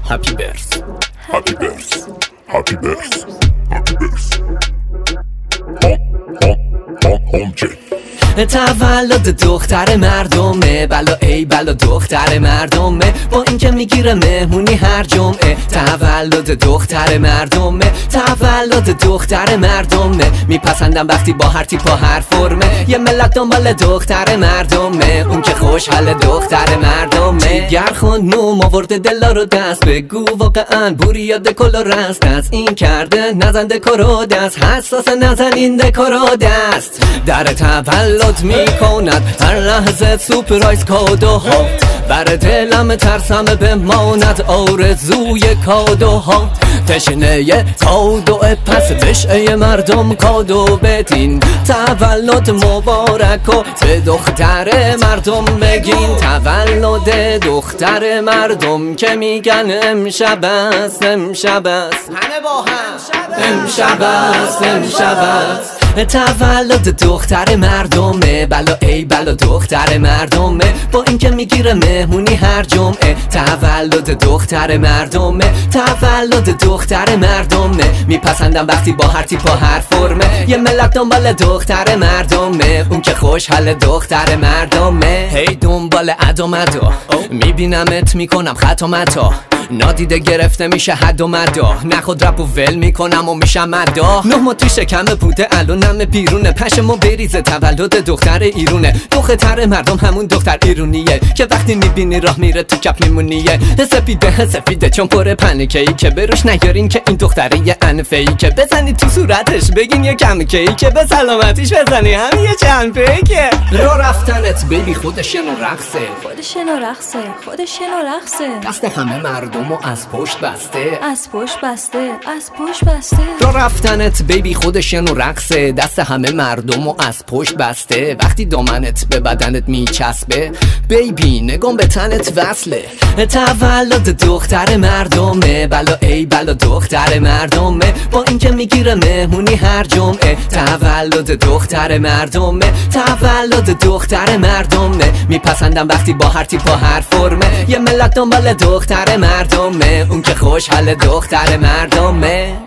Happy birthday. Happy birthday. Happy birthday. Happy birthday. Home check. تولد دختر مردمه، بلا ای بلا دختر مردمه، با اینکه میگیره مهمونی هر جمعه. تولد دختر مردمه، تولد دختر مردمه، میپسندم وقتی با هر تیپ و هر فرمه. یه ملت دنبال دختر مردمه، اون که خوشحال دختر مردمه. گرخون نوم آورده دلا رو دست، بگو واقعا بوریا دکل و رست. از این کرده نزن دکورو دست، حساس نزن این دکورو دست. در تولد میکند هر لحظه سورپرایز کادوها، بر دلم ترسم بماند آرزوی کادوها. تشنه کادو پس تشنه مردم کادو بدین. تولد مبارک و به دختر مردم بگین. تولد دختر مردم که میگن امشب است، امشب است، همه با هم امشب است، امشب است. تولد دختر مردمه، بلا ای بلا دختر مردمه، با اینکه میگیره مهمونی هر جمعه. تولد دختر مردمه، تولد دختر مردمه، میپسندم وقتی با هر تیپ و هر فرمه. یه ملت دنبال دختر مردمه، اون که خوشحال دختر مردمه. هی دنبال ادامدا، میبینمت میکنم ختامتا، نادیده گرفته میشه حد و مدا. نخود رپ و ول میکنم و میشم مدا. 9 ماه تو شکم پوده الانم بیرونه، پشمو بریزه تولد دختر ایرونه. دختر مردم همون دختر ایرونیه که وقتی میبینی راه میره تو کپ میمونیه. سفیده سفیده چون پر پنکه‌ای که بروش نیارین که این دختره یه انفه‌ای که بزنی تو صورتش بگین یه کمکه‌ای که به سلامتیش بزنی هم یه چند پیکه. رو رفتنت بیبی خودشن و رقصه، خودشن و رقصه، خودشن و رقصه. دست همه مردم و از پشت بسته، از پشت بسته، از پشت بسته. رو رفتنت بیبی خودشن و رقصه، دست همه مردم و از پشت بسته. وقتی دامنت به بدنت میچسبه بیبی نگام به تنت وصله. تولد دختر مردمه، بلا ای بلا دختر مردمه، با اینکه میگیره مهمونی هر جمعه. تولد دختر مردمه، تولد دختر مردمه، میپسندم وقتی با هر تیپ و هر فرمه. یه ملت دنبال دختر مردمه، اون که خوشحال دختر مردمه.